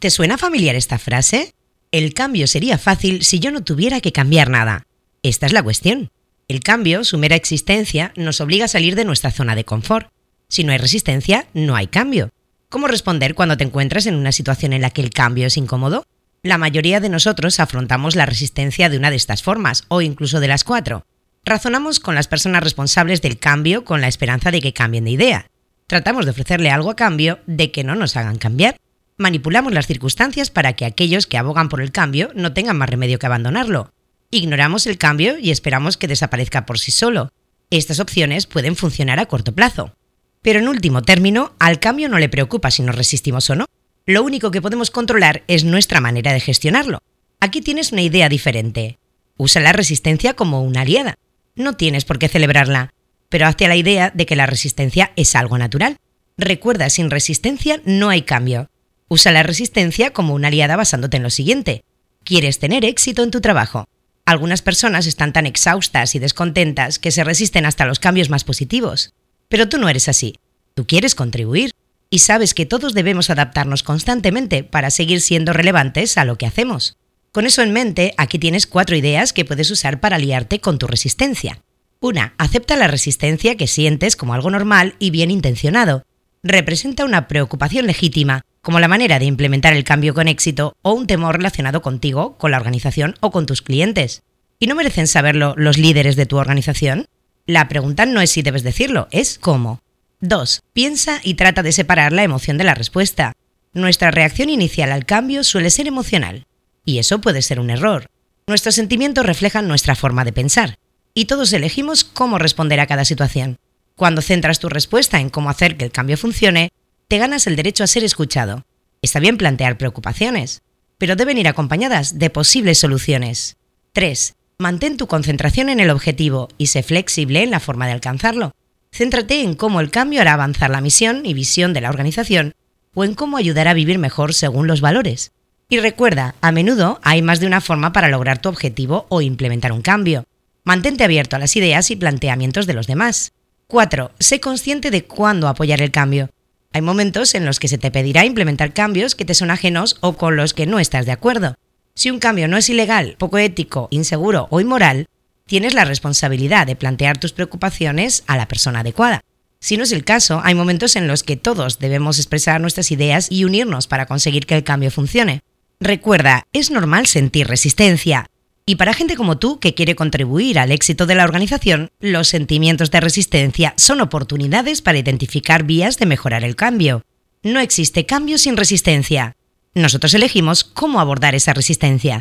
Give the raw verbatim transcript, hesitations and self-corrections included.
¿Te suena familiar esta frase? El cambio sería fácil si yo no tuviera que cambiar nada. Esta es la cuestión. El cambio, su mera existencia, nos obliga a salir de nuestra zona de confort. Si no hay resistencia, no hay cambio. ¿Cómo responder cuando te encuentras en una situación en la que el cambio es incómodo? La mayoría de nosotros afrontamos la resistencia de una de estas formas, o incluso de las cuatro. Razonamos con las personas responsables del cambio con la esperanza de que cambien de idea. Tratamos de ofrecerle algo a cambio de que no nos hagan cambiar. Manipulamos las circunstancias para que aquellos que abogan por el cambio no tengan más remedio que abandonarlo. Ignoramos el cambio y esperamos que desaparezca por sí solo. Estas opciones pueden funcionar a corto plazo. Pero en último término, al cambio no le preocupa si nos resistimos o no. Lo único que podemos controlar es nuestra manera de gestionarlo. Aquí tienes una idea diferente. Usa la resistencia como una aliada. No tienes por qué celebrarla, pero hazte a la idea de que la resistencia es algo natural. Recuerda, sin resistencia no hay cambio. Usa la resistencia como una aliada basándote en lo siguiente. ¿Quieres tener éxito en tu trabajo? Algunas personas están tan exhaustas y descontentas que se resisten hasta los cambios más positivos. Pero tú no eres así. Tú quieres contribuir y sabes que todos debemos adaptarnos constantemente para seguir siendo relevantes a lo que hacemos. Con eso en mente, aquí tienes cuatro ideas que puedes usar para aliarte con tu resistencia. Una, acepta la resistencia que sientes como algo normal y bien intencionado. Representa una preocupación legítima, como la manera de implementar el cambio con éxito o un temor relacionado contigo, con la organización o con tus clientes. ¿Y no merecen saberlo los líderes de tu organización? La pregunta no es si debes decirlo, es cómo. dos. Piensa y trata de separar la emoción de la respuesta. Nuestra reacción inicial al cambio suele ser emocional. Y eso puede ser un error. Nuestros sentimientos reflejan nuestra forma de pensar. Y todos elegimos cómo responder a cada situación. Cuando centras tu respuesta en cómo hacer que el cambio funcione, te ganas el derecho a ser escuchado. Está bien plantear preocupaciones, pero deben ir acompañadas de posibles soluciones. tres. Mantén tu concentración en el objetivo y sé flexible en la forma de alcanzarlo. Céntrate en cómo el cambio hará avanzar la misión y visión de la organización o en cómo ayudar a vivir mejor según los valores. Y recuerda, a menudo hay más de una forma para lograr tu objetivo o implementar un cambio. Mantente abierto a las ideas y planteamientos de los demás. cuatro. Sé consciente de cuándo apoyar el cambio. Hay momentos en los que se te pedirá implementar cambios que te son ajenos o con los que no estás de acuerdo. Si un cambio no es ilegal, poco ético, inseguro o inmoral, tienes la responsabilidad de plantear tus preocupaciones a la persona adecuada. Si no es el caso, hay momentos en los que todos debemos expresar nuestras ideas y unirnos para conseguir que el cambio funcione. Recuerda, es normal sentir resistencia. Y para gente como tú que quiere contribuir al éxito de la organización, los sentimientos de resistencia son oportunidades para identificar vías de mejorar el cambio. No existe cambio sin resistencia. Nosotros elegimos cómo abordar esa resistencia.